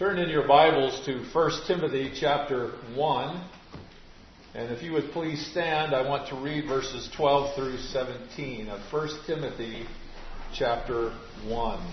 Turn in your Bibles to 1 Timothy chapter 1. And if you would please stand, I want to read verses 12 through 17 of 1 Timothy chapter 1.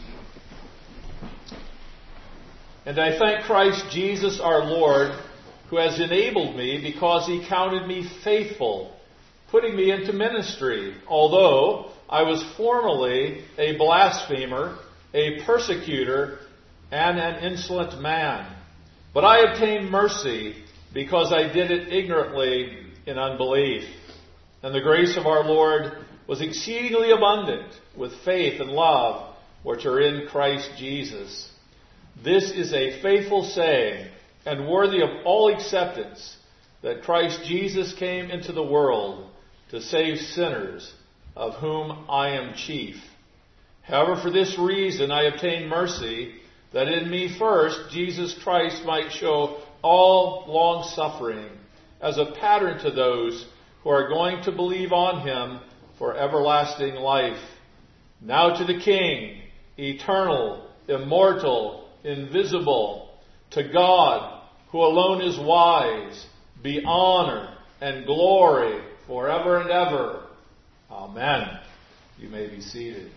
And I thank Christ Jesus our Lord, who has enabled me because he counted me faithful, putting me into ministry, although I was formerly a blasphemer, a persecutor, and an insolent man. But I obtained mercy because I did it ignorantly in unbelief. And the grace of our Lord was exceedingly abundant with faith and love which are in Christ Jesus. This is a faithful saying and worthy of all acceptance, that Christ Jesus came into the world to save sinners, of whom I am chief. However, for this reason I obtained mercy, that in me first Jesus Christ might show all long-suffering as a pattern to those who are going to believe on him for everlasting life. Now to the King, eternal, immortal, invisible, to God, who alone is wise, be honor and glory forever and ever. Amen. You may be seated.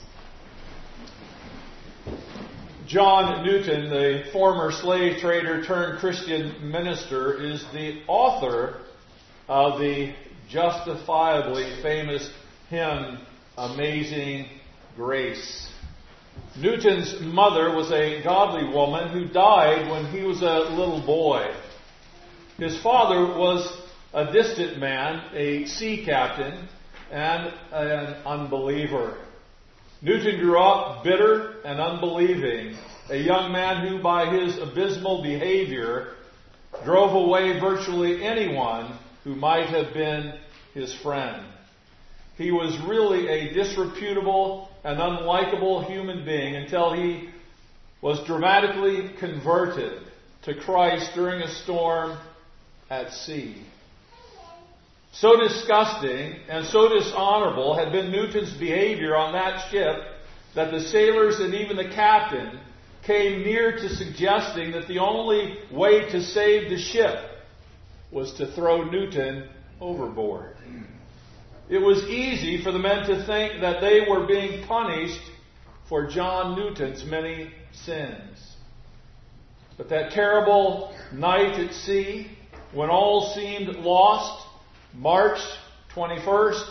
John Newton, the former slave trader turned Christian minister, is the author of the justifiably famous hymn, Amazing Grace. Newton's mother was a godly woman who died when he was a little boy. His father was a distant man, a sea captain, and an unbeliever. Newton grew up bitter and unbelieving, a young man who by his abysmal behavior drove away virtually anyone who might have been his friend. He was really a disreputable and unlikable human being until he was dramatically converted to Christ during a storm at sea. So disgusting and so dishonorable had been Newton's behavior on that ship that the sailors and even the captain came near to suggesting that the only way to save the ship was to throw Newton overboard. It was easy for the men to think that they were being punished for John Newton's many sins. But that terrible night at sea, when all seemed lost, March 21st,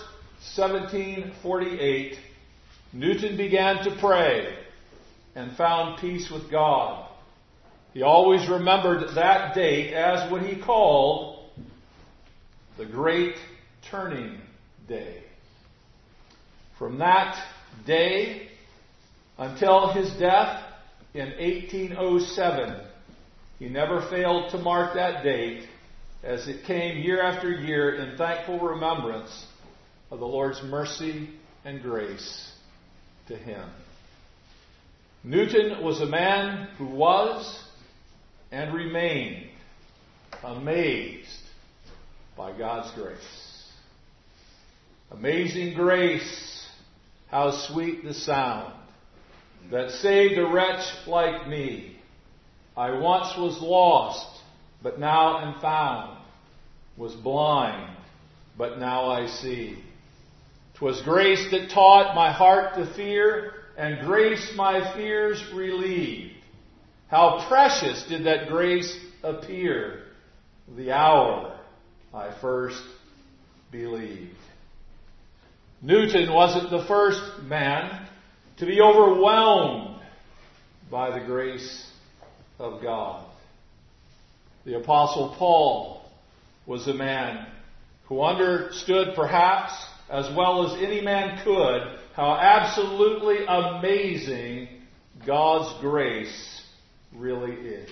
1748, Newton began to pray and found peace with God. He always remembered that date as what he called the Great Turning Day. From that day until his death in 1807, he never failed to mark that date as it came year after year in thankful remembrance of the Lord's mercy and grace to him. Newton was a man who was and remained amazed by God's grace. Amazing grace, how sweet the sound that saved a wretch like me. I once was lost, but now am found, was blind, but now I see. 'Twas grace that taught my heart to fear, and grace my fears relieved. How precious did that grace appear the hour I first believed. Newton wasn't the first man to be overwhelmed by the grace of God. The Apostle Paul was a man who understood, perhaps, as well as any man could, how absolutely amazing God's grace really is.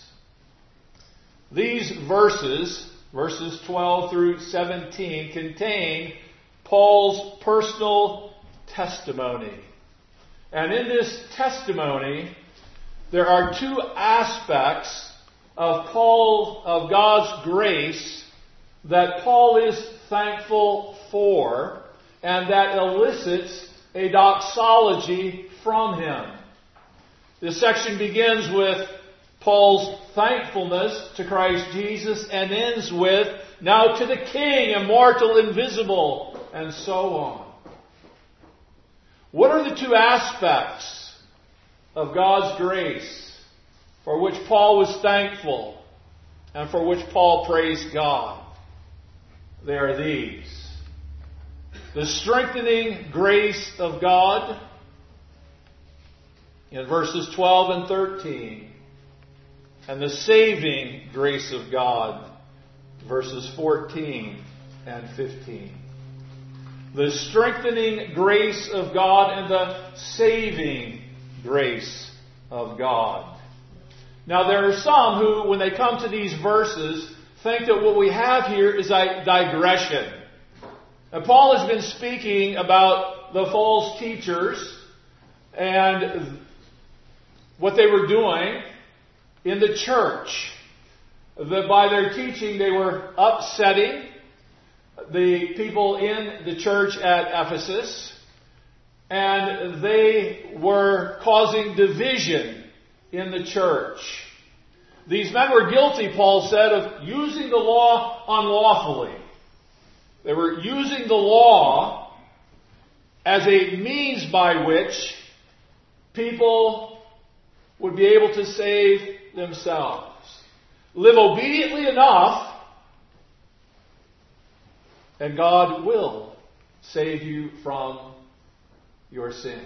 These verses 12 through 17, contain Paul's personal testimony. And in this testimony, there are two aspects of God's grace that Paul is thankful for, and that elicits a doxology from him. This section begins with Paul's thankfulness to Christ Jesus and ends with, now to the King, immortal, invisible, and so on. What are the two aspects of God's grace for which Paul was thankful and for which Paul praised God? They are these: the strengthening grace of God in verses 12 and 13, and the saving grace of God, verses 14 and 15. The strengthening grace of God and the saving grace of God. Now there are some who, when they come to these verses, think that what we have here is a digression. And Paul has been speaking about the false teachers and what they were doing in the church. That by their teaching they were upsetting the people in the church at Ephesus, and they were causing division in the church. These men were guilty, Paul said, of using the law unlawfully. They were using the law as a means by which people would be able to save themselves. Live obediently enough, and God will save you from your sins.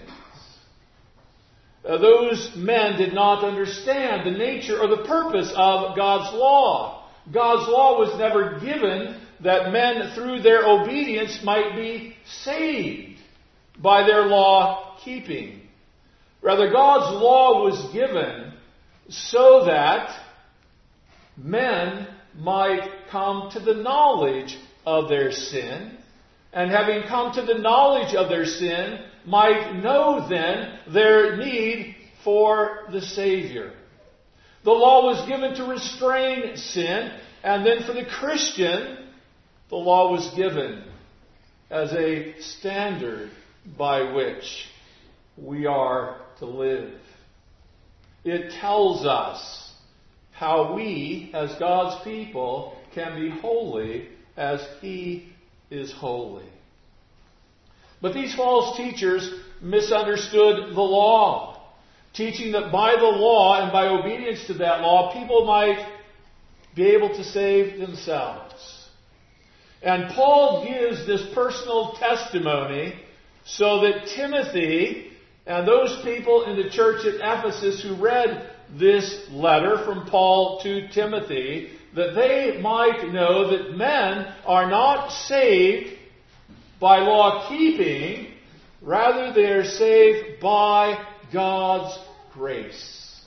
Those men did not understand the nature or the purpose of God's law. God's law was never given that men, through their obedience, might be saved by their law keeping. Rather, God's law was given so that men might come to the knowledge of their sin, and having come to the knowledge of their sin, might know then their need for the Savior. The law was given to restrain sin, and then for the Christian, the law was given as a standard by which we are to live. It tells us how we, as God's people, can be holy as He is holy. But these false teachers misunderstood the law, teaching that by the law and by obedience to that law, people might be able to save themselves. And Paul gives this personal testimony so that Timothy and those people in the church at Ephesus who read this letter from Paul to Timothy, that they might know that men are not saved by law keeping, rather they are saved by God's grace.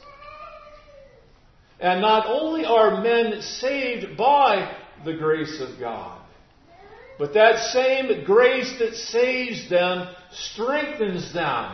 And not only are men saved by the grace of God, but that same grace that saves them strengthens them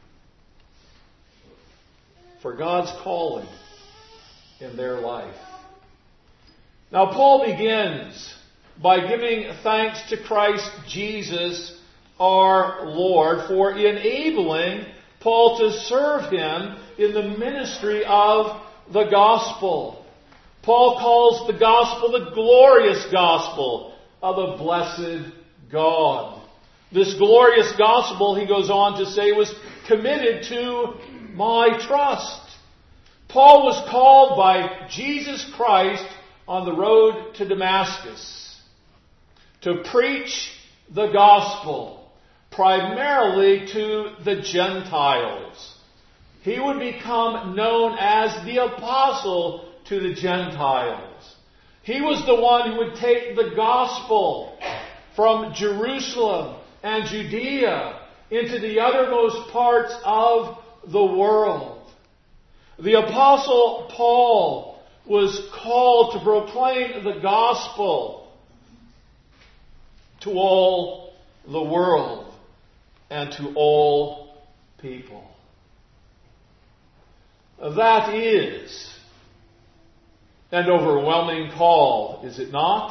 for God's calling in their life. Now, Paul begins by giving thanks to Christ Jesus our Lord for enabling Paul to serve him in the ministry of the gospel. Paul calls the gospel the glorious gospel of the blessed God. This glorious gospel, he goes on to say, was committed to my trust. Paul was called by Jesus Christ on the road to Damascus to preach the gospel primarily to the Gentiles. He would become known as the apostle to the Gentiles. He was the one who would take the gospel from Jerusalem and Judea into the uttermost parts of the world. The apostle Paul was called to proclaim the gospel to all the world and to all people. That is an overwhelming call, is it not?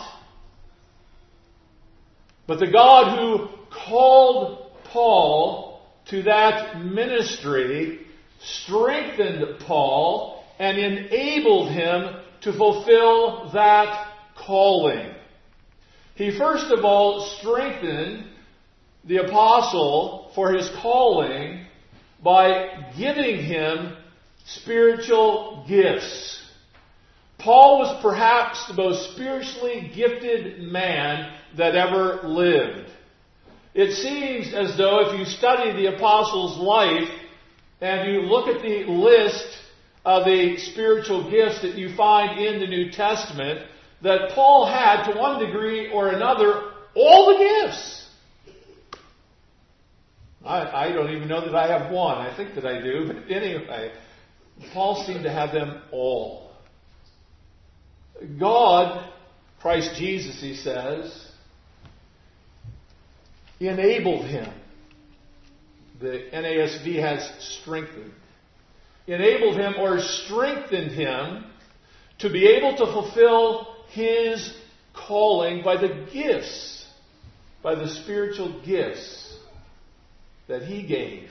But the God who called Paul to that ministry strengthened Paul and enabled him to fulfill that calling. He first of all strengthened the apostle for his calling by giving him spiritual gifts. Paul was perhaps the most spiritually gifted man that ever lived. It seems as though if you study the apostle's life and you look at the list of the spiritual gifts that you find in the New Testament, that Paul had, to one degree or another, all the gifts. I don't even know that I have one. I think that I do. But anyway, Paul seemed to have them all. God, Christ Jesus, he says, enabled him. The NASB has strengthened. Enabled him or strengthened him to be able to fulfill his calling by the gifts, by the spiritual gifts that he gave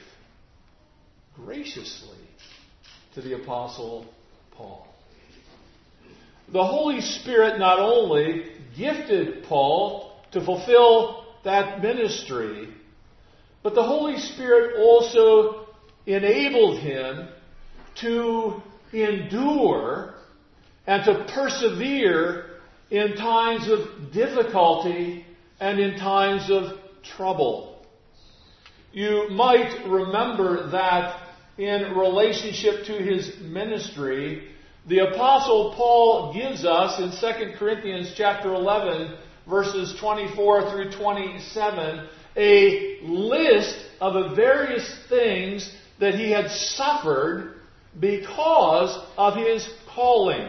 graciously to the Apostle Paul. The Holy Spirit not only gifted Paul to fulfill that ministry, but the Holy Spirit also enabled him to endure and to persevere in times of difficulty and in times of trouble. You might remember that in relationship to his ministry, the Apostle Paul gives us in 2 Corinthians chapter 11, verses 24 through 27, a list of the various things that he had suffered because of his calling.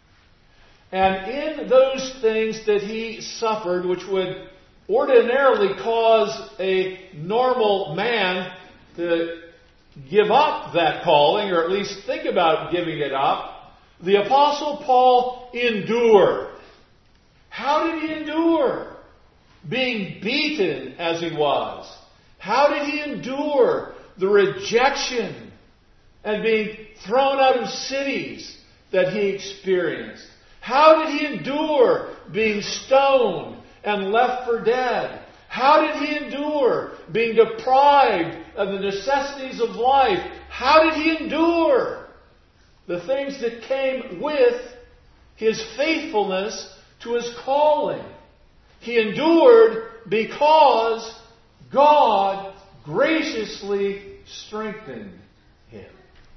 And in those things that he suffered, which would ordinarily cause a normal man to give up that calling, or at least think about giving it up, the Apostle Paul endured. How did he endure? Being beaten as he was. How did he endure the rejection and being thrown out of cities that he experienced? How did he endure being stoned and left for dead? How did he endure being deprived of the necessities of life? How did he endure the things that came with his faithfulness to his calling? He endured because God graciously strengthened him.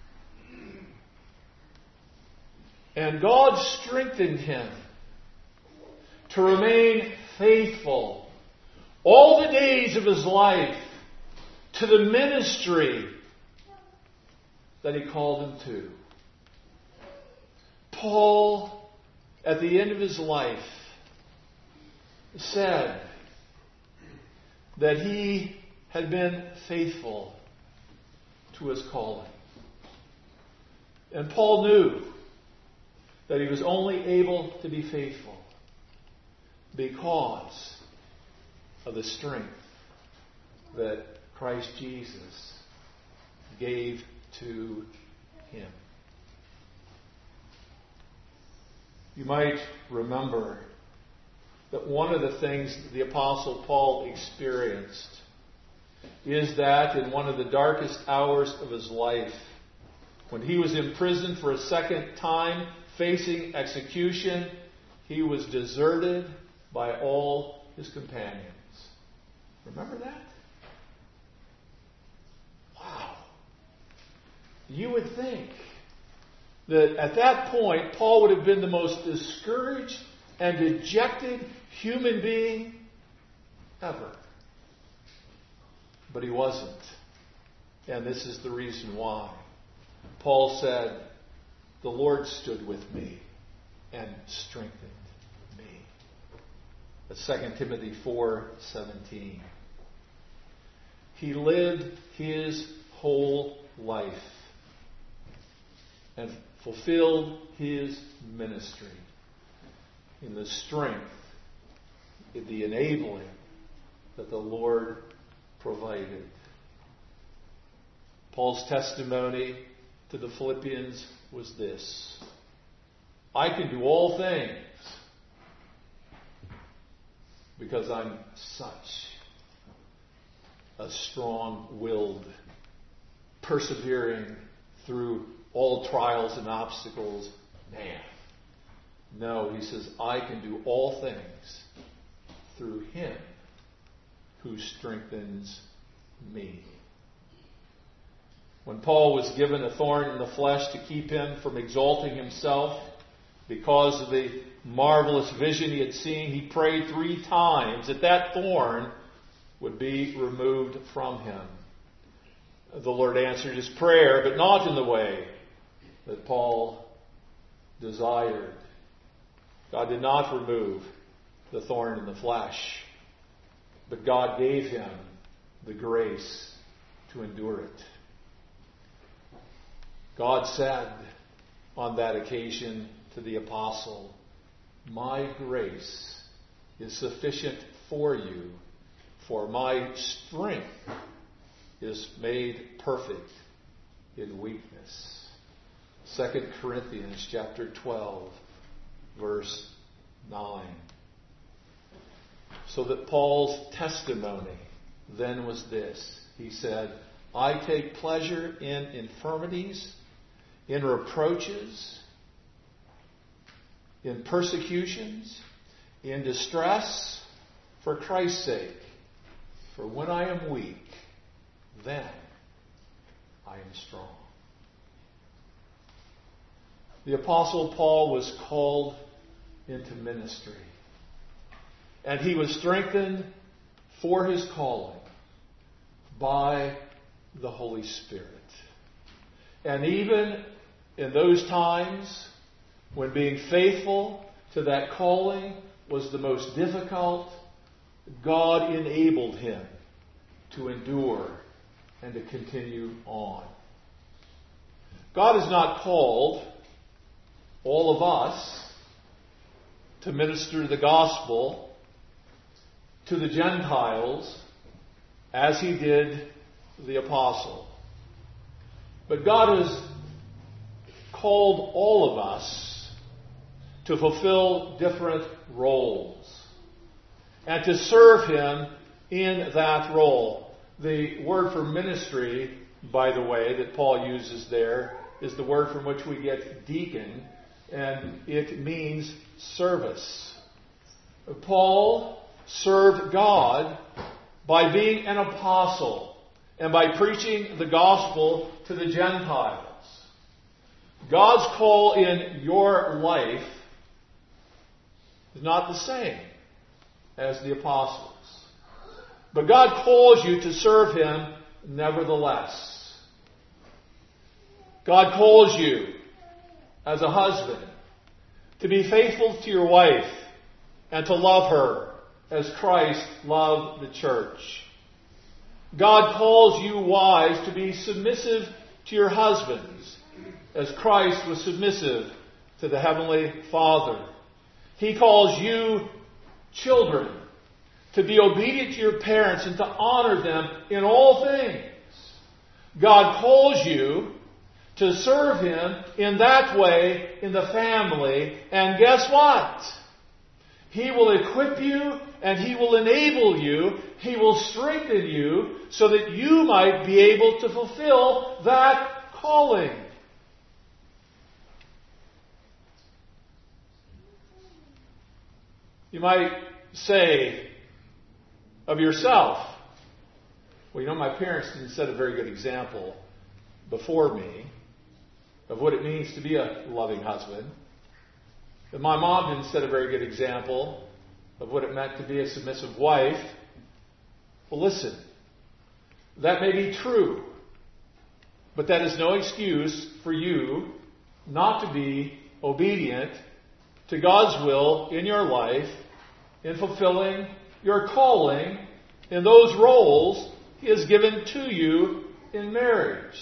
And God strengthened him to remain faithful all the days of his life to the ministry that he called him to. Paul, at the end of his life, said that he had been faithful to his calling. And Paul knew that he was only able to be faithful because of the strength that Christ Jesus gave to him. You might remember that one of the things that the Apostle Paul experienced is that in one of the darkest hours of his life, when he was imprisoned for a second time, facing execution, he was deserted by all his companions. Remember that? Wow. You would think that at that point, Paul would have been the most discouraged and dejected human being ever. But he wasn't. And this is the reason why. Paul said, "The Lord stood with me and strengthened me." That's 2 Timothy 4:17. He lived his whole life and fulfilled his ministry in the strength, in the enabling that the Lord provided. Paul's testimony to the Philippians was this: I can do all things because I'm such a strong-willed, persevering through all trials and obstacles man. No, he says, I can do all things through Him who strengthens me. When Paul was given a thorn in the flesh to keep him from exalting himself because of the marvelous vision he had seen, he prayed 3 times that that thorn would be removed from him. The Lord answered his prayer, but not in the way that Paul desired. God did not remove the thorn in the flesh, but God gave him the grace to endure it. God said on that occasion to the apostle, my grace is sufficient for you, for my strength is made perfect in weakness. 2 Corinthians chapter 12, verse 9. So that Paul's testimony then was this. He said, I take pleasure in infirmities, in reproaches, in persecutions, in distress, for Christ's sake. For when I am weak, then I am strong. The Apostle Paul was called into ministry. And he was strengthened for his calling by the Holy Spirit. And even in those times when being faithful to that calling was the most difficult, God enabled him to endure and to continue on. God has not called all of us to minister the gospel to the Gentiles as He did the apostle. But God has called all of us to fulfill different roles and to serve Him in that role. The word for ministry, by the way, that Paul uses there is the word from which we get deacon, and it means service. Paul served God by being an apostle and by preaching the gospel to the Gentiles. God's call in your life is not the same as the apostles. But God calls you to serve Him nevertheless. God calls you as a husband to be faithful to your wife and to love her as Christ loved the church. God calls you wives to be submissive to your husbands as Christ was submissive to the Heavenly Father. He calls you children to be obedient to your parents and to honor them in all things. God calls you to serve Him in that way in the family. And guess what? He will equip you and He will enable you. He will strengthen you so that you might be able to fulfill that calling. You might say of yourself, well, you know, my parents didn't set a very good example before me of what it means to be a loving husband. That my mom didn't set a very good example of what it meant to be a submissive wife. Well, listen, that may be true, but that is no excuse for you not to be obedient to God's will in your life in fulfilling your calling in those roles He has given to you in marriage.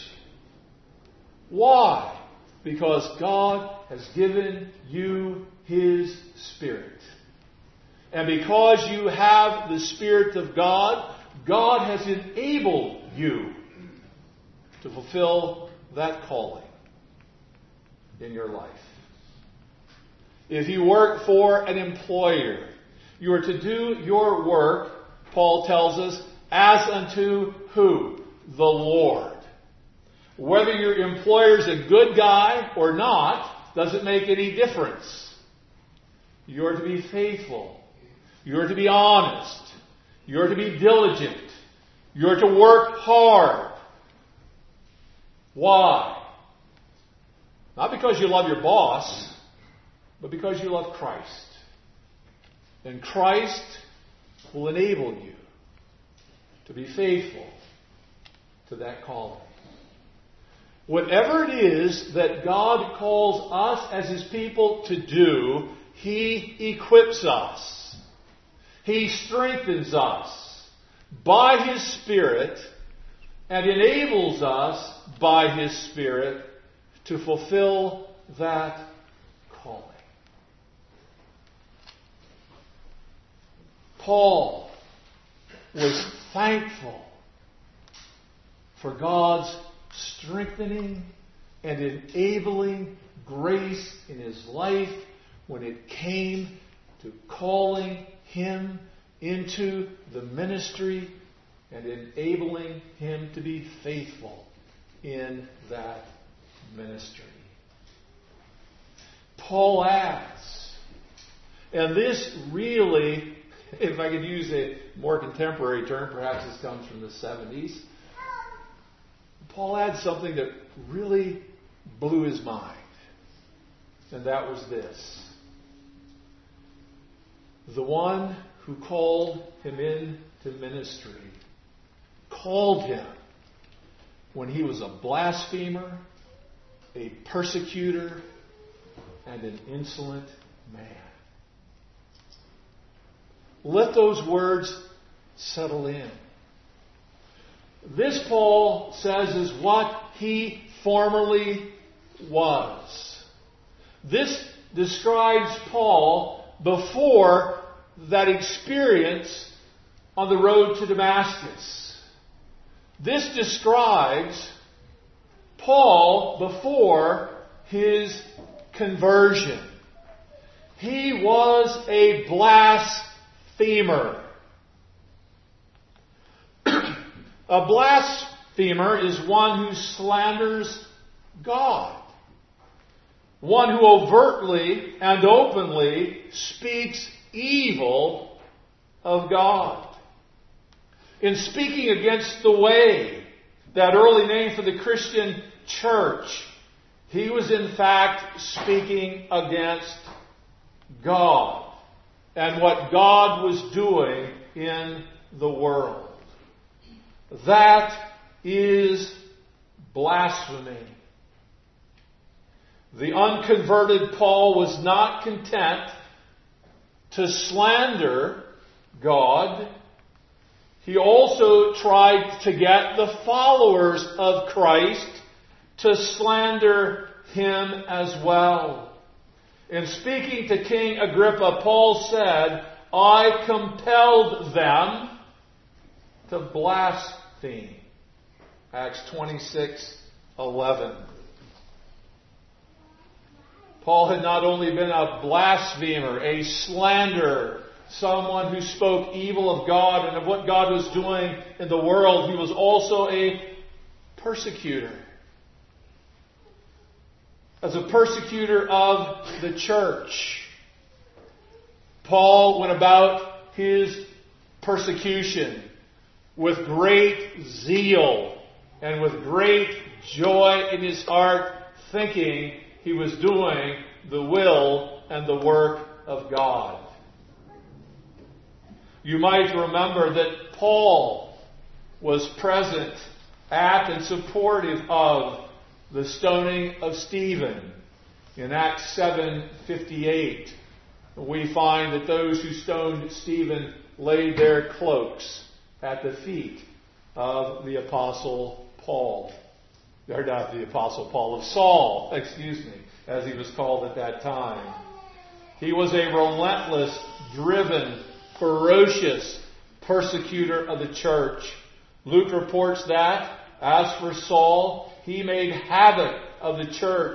Why? Because God has given you His Spirit. And because you have the Spirit of God, God has enabled you to fulfill that calling. in your life. If you work for an employer, you are to do your work, Paul tells us, as unto who? The Lord. Whether your employer is a good guy or not doesn't make any difference. You are to be faithful. You are to be honest. You are to be diligent. You are to work hard. Why? Not because you love your boss, but because you love Christ. And Christ will enable you to be faithful to that calling. Whatever it is that God calls us as His people to do, He equips us. He strengthens us by His Spirit and enables us by His Spirit to fulfill that calling. Paul was thankful for God's strengthening and enabling grace in his life when it came to calling him into the ministry and enabling him to be faithful in that ministry. Paul adds, and this really, if I could use a more contemporary term, perhaps this comes from the 70s, Paul adds something that really blew his mind. And that was this. The one who called him into ministry called him when he was a blasphemer, a persecutor, and an insolent man. Let those words settle in. This, Paul says, is what he formerly was. This describes Paul before that experience on the road to Damascus. This describes Paul before his conversion. He was a blasphemer. A blasphemer is one who slanders God. One who overtly and openly speaks evil of God. In speaking against the way, that early name for the Christian church, he was in fact speaking against God and what God was doing in the world. That is blasphemy. The unconverted Paul was not content to slander God. He also tried to get the followers of Christ to slander him as well. In speaking to King Agrippa, Paul said, I compelled them to blaspheme. Acts 26:11. Paul had not only been a blasphemer, a slanderer, someone who spoke evil of God and of what God was doing in the world, he was also a persecutor. As a persecutor of the church, Paul went about his persecution with great zeal and with great joy in his heart, thinking he was doing the will and the work of God. You might remember that Paul was present at and supportive of the stoning of Stephen. In Acts 7:58, we find that those who stoned Stephen laid their cloaks at the feet of the Apostle Paul. Or not the Apostle Paul, of Saul, as he was called at that time. He was a relentless, driven, ferocious persecutor of the church. Luke reports that, as for Saul, he made havoc of the church,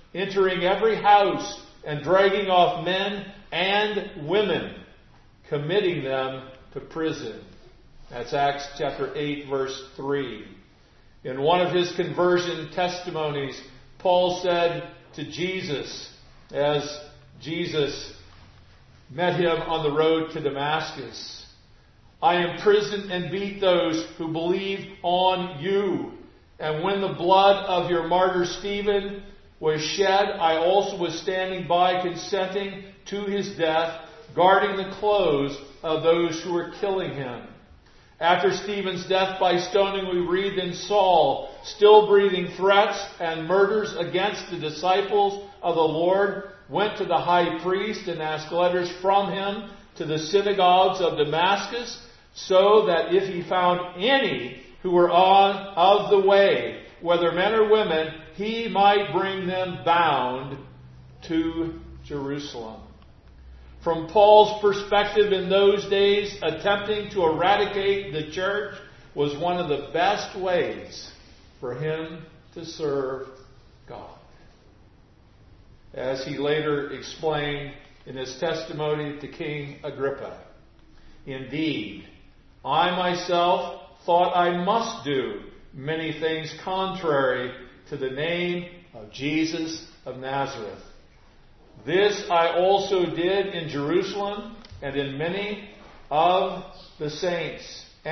entering every house and dragging off men and women, committing them to prison. That's Acts chapter 8, verse 3. In one of his conversion testimonies, Paul said to Jesus, as Jesus met him on the road to Damascus, I imprisoned and beat those who believe on you. And when the blood of your martyr Stephen was shed, I also was standing by, consenting to his death, guarding the clothes of those who were killing him. After Stephen's death by stoning, we read, then Saul, still breathing threats and murders against the disciples of the Lord, went to the high priest and asked letters from him to the synagogues of Damascus, so that if he found any who were of the way, whether men or women, he might bring them bound to Jerusalem. From Paul's perspective in those days, attempting to eradicate the church was one of the best ways for him to serve God. As he later explained in his testimony to King Agrippa, indeed, I myself thought I must do many things contrary to the name of Jesus of Nazareth. This I also did in Jerusalem and in many of the saints.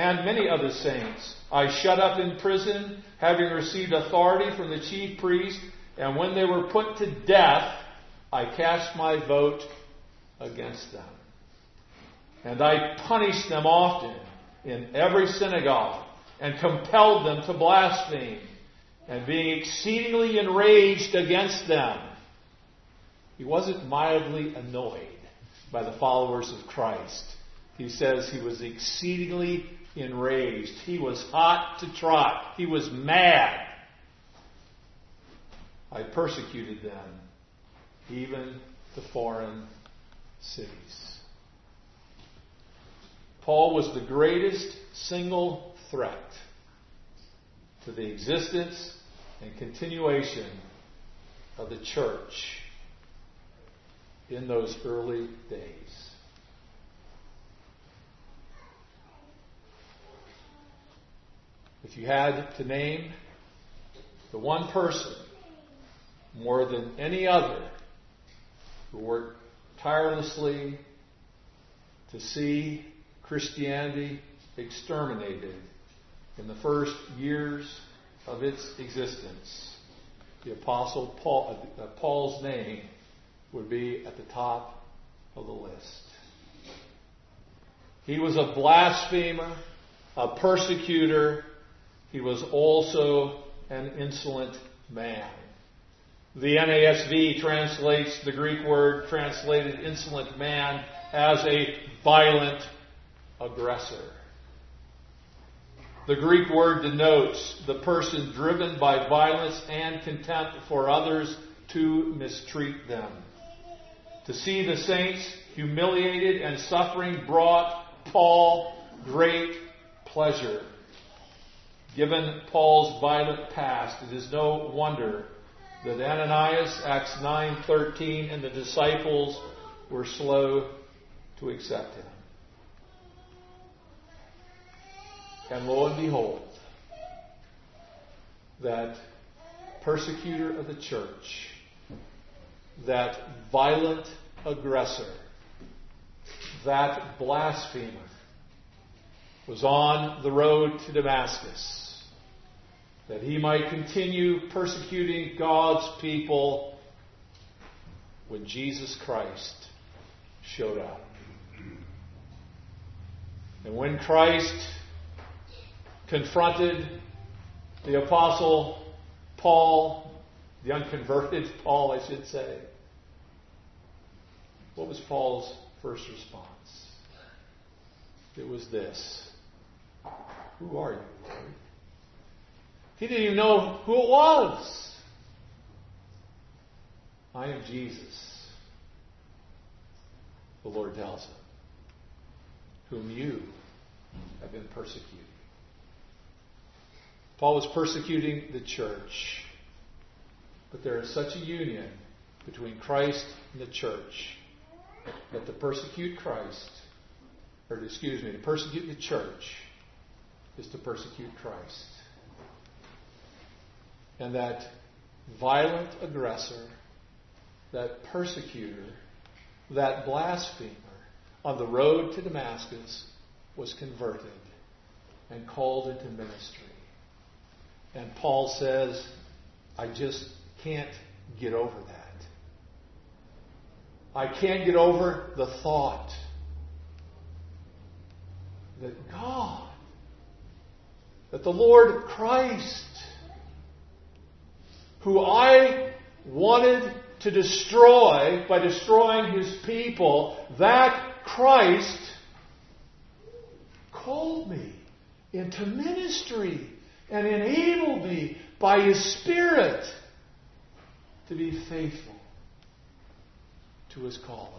I shut up in prison, having received authority from the chief priest, and when they were put to death, I cast my vote against them. And I punished them often in every synagogue, and compelled them to blaspheme, and being exceedingly enraged against them. He wasn't mildly annoyed by the followers of Christ. He says he was exceedingly enraged. He was hot to trot. He was mad. I persecuted them, even to foreign cities. Paul was the greatest single threat to the existence and continuation of the church in those early days. If you had to name the one person more than any other who worked tirelessly to see Christianity exterminated in the first years of its existence, the Apostle Paul's name would be at the top of the list. He was a blasphemer, a persecutor. He was also an insolent man. The NASV translates the Greek word translated insolent man as a violent aggressor. The Greek word denotes the person driven by violence and contempt for others to mistreat them. To see the saints humiliated and suffering brought Paul great pleasure. Given Paul's violent past, it is no wonder that Ananias, Acts 9:13, and the disciples were slow to accept him. And lo and behold, that persecutor of the church, that violent aggressor, that blasphemer, was on the road to Damascus, that he might continue persecuting God's people when Jesus Christ showed up. And when Christ confronted the Apostle Paul, the unconverted Paul, I should say, what was Paul's first response? It was this: who are you, Lord? He didn't even know who it was. I am Jesus, the Lord tells him, whom you have been persecuting. Paul was persecuting the church. But there is such a union between Christ and the church that to persecute to persecute the church is to persecute Christ. And that violent aggressor, that persecutor, that blasphemer on the road to Damascus was converted and called into ministry. And Paul says, I just can't get over that. I can't get over the thought that God, that the Lord Christ, who I wanted to destroy by destroying His people, that Christ called me into ministry and enabled me by His Spirit to be faithful to His calling.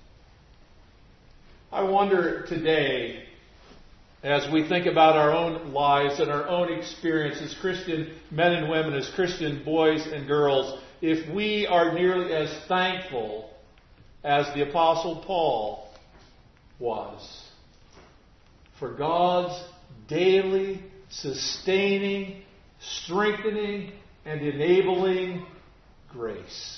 I wonder today, as we think about our own lives and our own experience as Christian men and women, as Christian boys and girls, if we are nearly as thankful as the Apostle Paul was for God's daily, sustaining, strengthening, and enabling grace.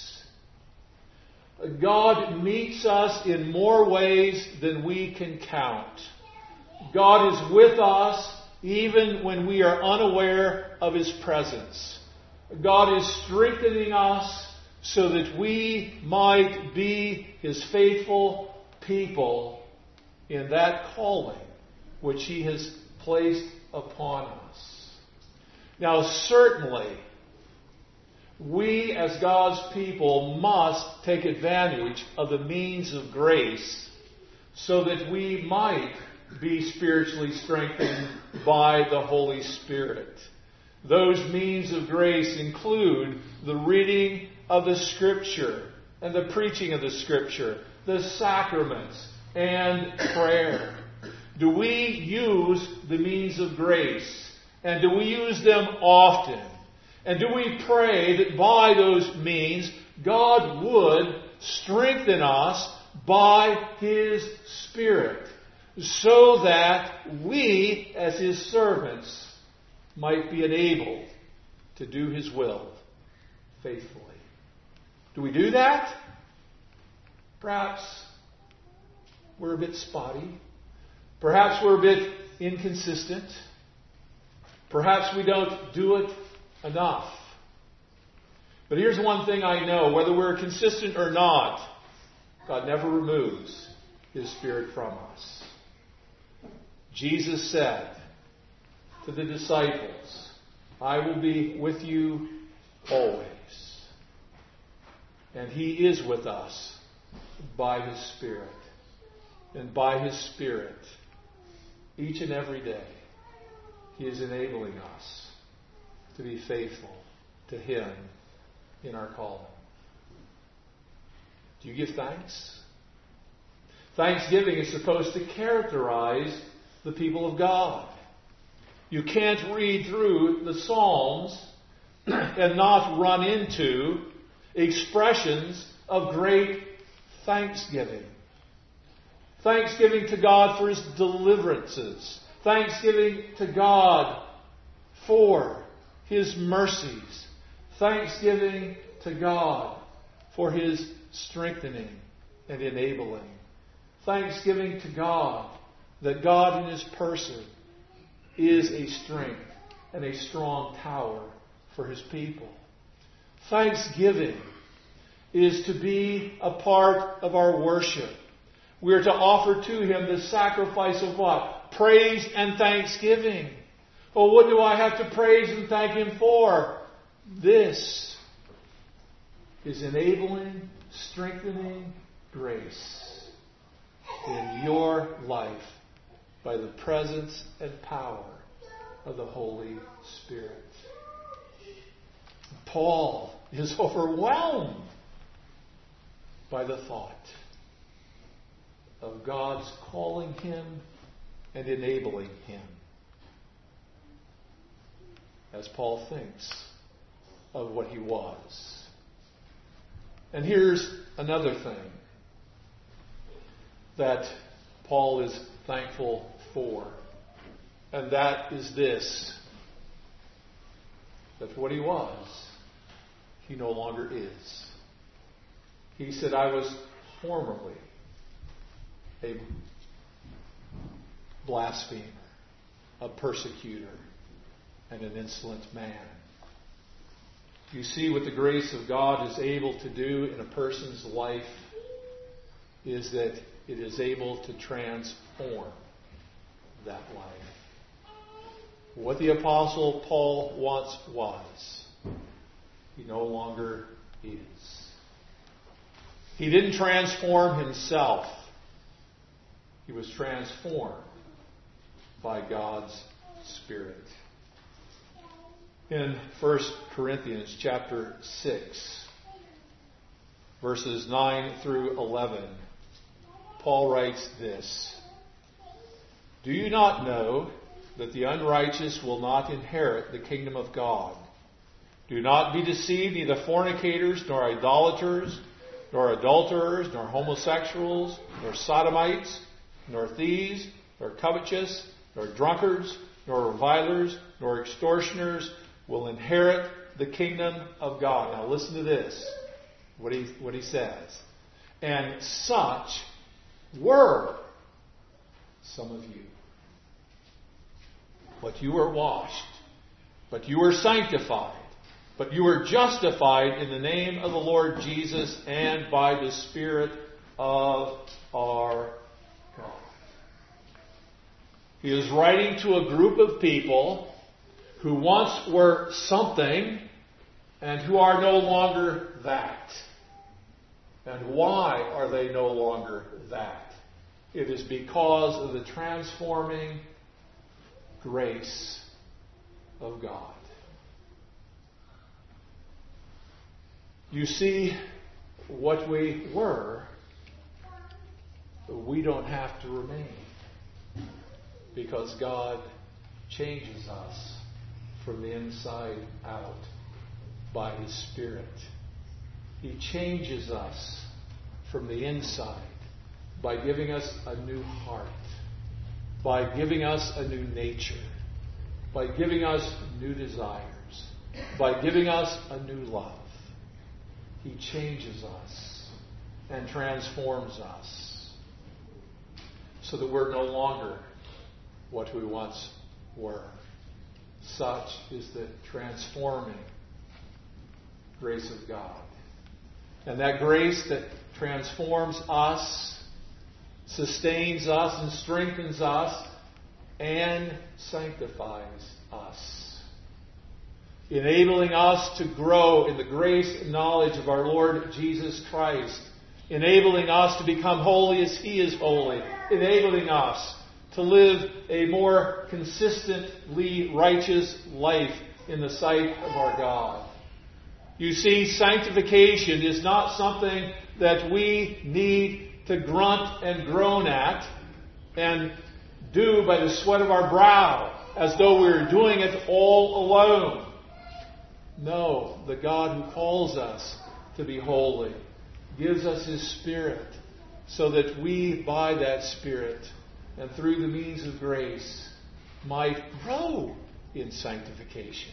God meets us in more ways than we can count. God is with us even when we are unaware of His presence. God is strengthening us so that we might be His faithful people in that calling which He has placed upon us. Now, certainly, we as God's people must take advantage of the means of grace so that we might be spiritually strengthened by the Holy Spirit. Those means of grace include the reading of the Scripture and the preaching of the Scripture, the sacraments, and prayer. Do we use the means of grace? And do we use them often? And do we pray that by those means God would strengthen us by His Spirit so that we, as His servants, might be enabled to do His will faithfully? Do we do that? Perhaps we're a bit spotty. Perhaps we're a bit inconsistent. Perhaps we don't do it enough. But here's one thing I know. Whether we're consistent or not, God never removes His Spirit from us. Jesus said to the disciples, I will be with you always. And He is with us by His Spirit. And by His Spirit, each and every day, He is enabling us to be faithful to Him in our calling. Do you give thanks? Thanksgiving is supposed to characterize the people of God. You can't read through the Psalms and not run into expressions of great thanksgiving. Thanksgiving to God for His deliverances. Thanksgiving to God for His mercies. Thanksgiving to God for His strengthening and enabling. Thanksgiving to God that God in His person is a strength and a strong tower for His people. Thanksgiving is to be a part of our worship. We are to offer to Him the sacrifice of what? Praise and thanksgiving. Well, what do I have to praise and thank Him for? This is enabling, strengthening grace in your life by the presence and power of the Holy Spirit. Paul is overwhelmed by the thought of God's calling him and enabling him. As Paul thinks of what he was And here's another thing that Paul is thankful for. And that is this: that what he was, he no longer is. He said, I was formerly a blasphemer, a persecutor, and an insolent man. You see, what the grace of God is able to do in a person's life is that it is able to transform that life. What the Apostle Paul once was, he no longer is. He didn't transform himself. He was transformed by God's Spirit. In 1 Corinthians chapter 6, verses 9 through 11, Paul writes this: Do you not know that the unrighteous will not inherit the kingdom of God? Do not be deceived, neither fornicators, nor idolaters, nor adulterers, nor homosexuals, nor sodomites, nor thieves, nor covetous, nor drunkards, nor revilers, nor extortioners will inherit the kingdom of God. Now listen to this, what he says. And such were some of you. But you were washed, but you were sanctified, but you were justified in the name of the Lord Jesus and by the Spirit of our God. He is writing to a group of people who once were something and who are no longer that. And why are they no longer that? It is because of the transforming grace of God. You see, what we were, we don't have to remain, because God changes us from the inside out by His Spirit. He changes us from the inside by giving us a new heart, by giving us a new nature, by giving us new desires, by giving us a new love. He changes us and transforms us so that we're no longer what we once were. Such is the transforming grace of God. And that grace that transforms us, sustains us, and strengthens us, and sanctifies us, enabling us to grow in the grace and knowledge of our Lord Jesus Christ, enabling us to become holy as He is holy, enabling us to live a more consistently righteous life in the sight of our God. You see, sanctification is not something that we need to grunt and groan at and do by the sweat of our brow as though we were doing it all alone. No, the God who calls us to be holy gives us His Spirit so that we, by that Spirit and through the means of grace, might grow in sanctification.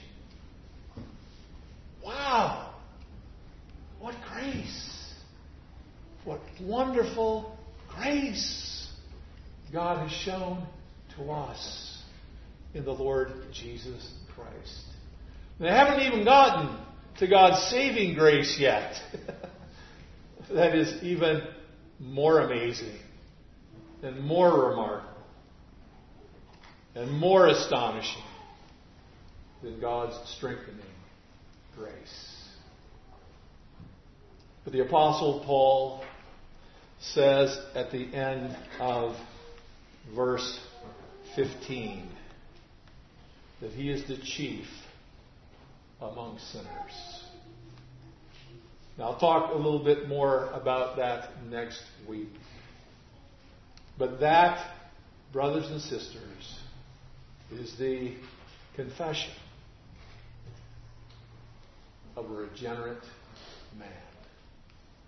Wow! What grace! What wonderful grace God has shown to us in the Lord Jesus Christ. And I haven't even gotten to God's saving grace yet. That is even more amazing and more remarkable and more astonishing than God's strengthening grace. But the Apostle Paul says at the end of verse 15 that he is the chief among sinners. Now I'll talk a little bit more about that next week. But that, brothers and sisters, is the confession of a regenerate man.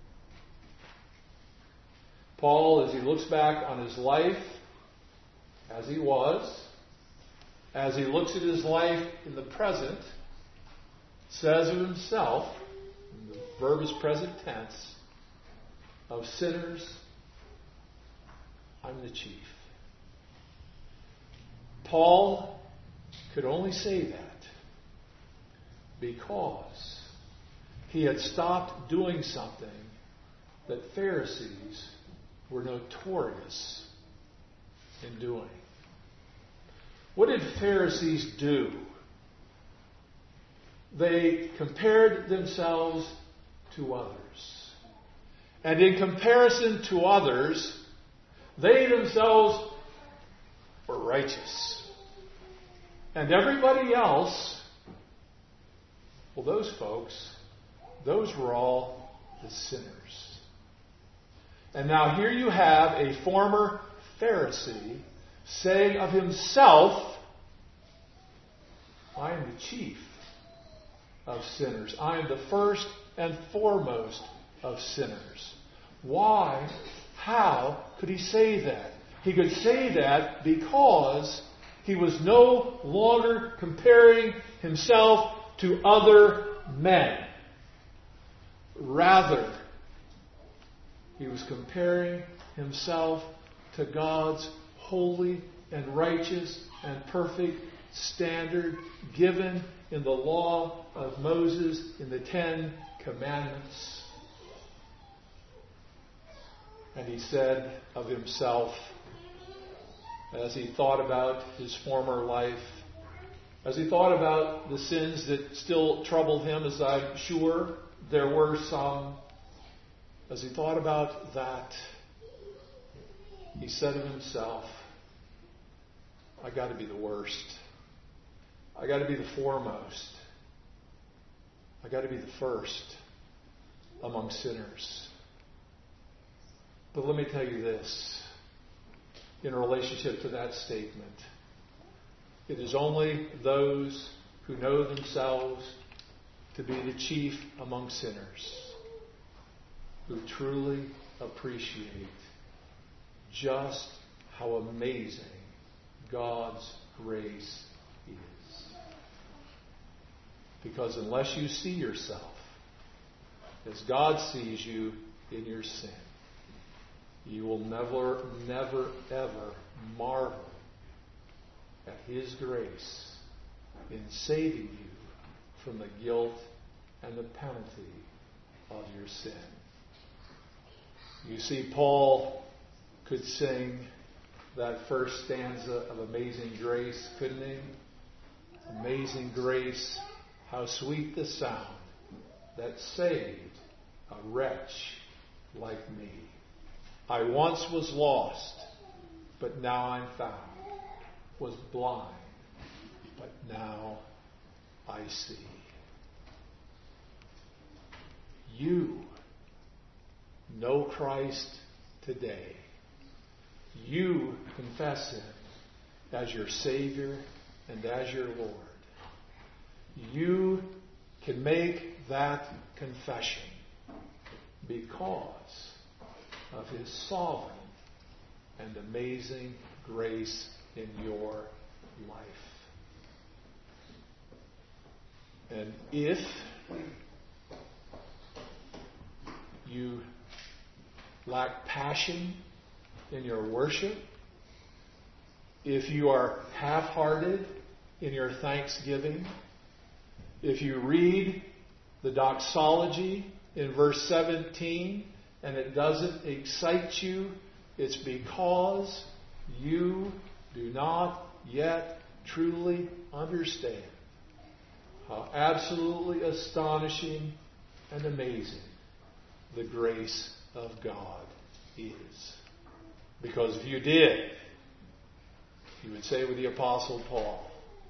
Paul, as he looks back on his life as he was, as he looks at his life in the present, says of himself, and the verb is present tense, of sinners, I'm the chief. Paul could only say that because he had stopped doing something that Pharisees were notorious in doing. What did Pharisees do? They compared themselves to others. And in comparison to others, they themselves were righteous. And everybody else, well, those folks, those were all the sinners. And now here you have a former Pharisee saying of himself, I am the chief of sinners. I am the first and foremost of sinners. Why? How could he say that? He could say that because he was no longer comparing himself to other men. Rather, he was comparing himself to God's holy and righteous and perfect standard given in the law of Moses in the 10 Commandments. And he said of himself, as he thought about his former life, as he thought about the sins that still troubled him, as I'm sure there were some, as he thought about that, he said of himself, I got to be the worst. I got to be the foremost. I got to be the first among sinners. But let me tell you this, in relationship to that statement. It is only those who know themselves to be the chief among sinners who truly appreciate just how amazing God's grace is. Because unless you see yourself as God sees you in your sin, you will never, ever marvel at His grace in saving you from the guilt and the penalty of your sin. You see, Paul could sing that first stanza of Amazing Grace, couldn't he? Amazing grace, how sweet the sound that saved a wretch like me. I once was lost, but now I'm found. Was blind, but now I see. You know Christ today. You confess Him as your Savior and as your Lord. You can make that confession because of His sovereign and amazing grace in your life. And if you lack passion in your worship, if you are half-hearted in your thanksgiving, if you read the doxology in verse 17 and it doesn't excite you, it's because you do not yet truly understand how absolutely astonishing and amazing the grace of God is. Because if you did, you would say with the Apostle Paul,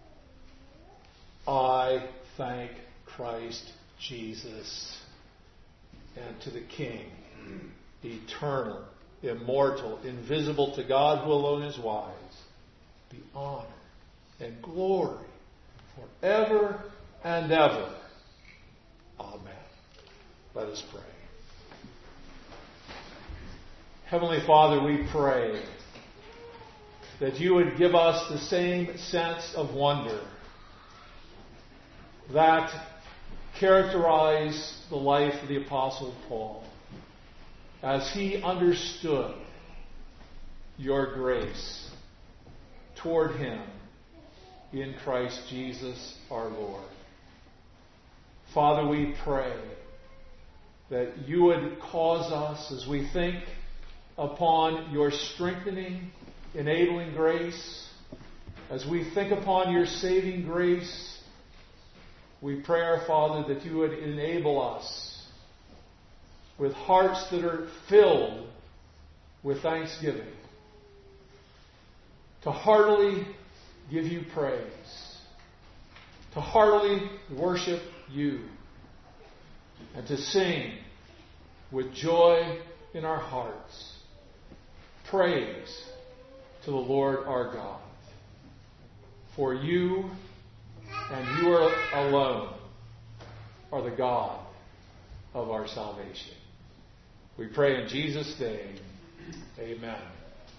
I thank Christ Jesus, and to the King, eternal, immortal, invisible to God who alone is wise, be honor and glory forever and ever. Amen. Let us pray. Heavenly Father, we pray that you would give us the same sense of wonder that characterized the life of the Apostle Paul as he understood your grace toward him in Christ Jesus our Lord. Father, we pray that you would cause us, as we think upon your strengthening, enabling grace, as we think upon your saving grace, we pray, our Father, that you would enable us with hearts that are filled with thanksgiving to heartily give you praise, to heartily worship you, and to sing with joy in our hearts praise to the Lord our God. For you and you alone are the God of our salvation. We pray in Jesus' name. Amen.